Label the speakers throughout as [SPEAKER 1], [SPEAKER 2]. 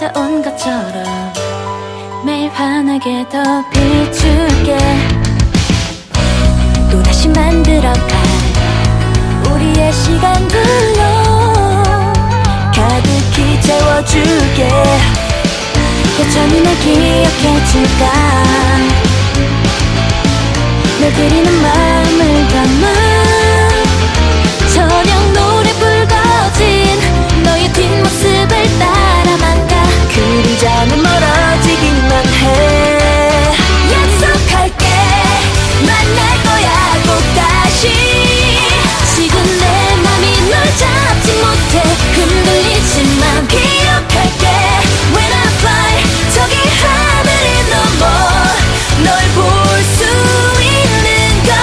[SPEAKER 1] 찾아온 것처럼 매일 환하게 더 비출게. 또다시 만들어갈 우리의 시간들로 가득히 채워줄게. 여전히 날 기억해줄까. 널 그리는 마음을 담아 저녁 노래 불거진 너의 뒷모습을 따라만 가. 그리자면 멀어지기만 해. 약속할게 만날 거야 꼭 다시. 지금 내 맘이 널 잡지 못해 흔들리지만 기억할게. When I fly 저기 하늘이 넘어 널 볼 수 있는 걸.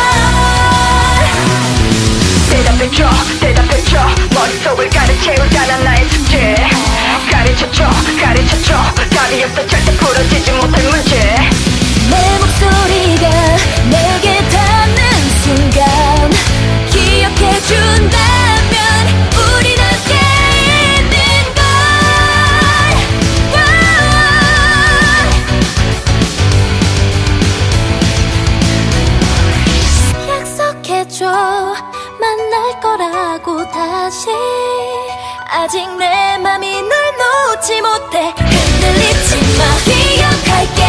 [SPEAKER 2] 대답해줘 대답해줘 머릿속을 가득 채우잖아 나의 숙제. 가르쳐줘 답이 없어 절대 풀어지지 못할 문제.
[SPEAKER 1] 내 목소리가 내게 닿는 순간 기억해준다면 우린 함께 있는 걸. 약속해줘 만날 거라고 다시. 아직 내 맘이 널 놓지 못해 흔들리지 마. 기억할게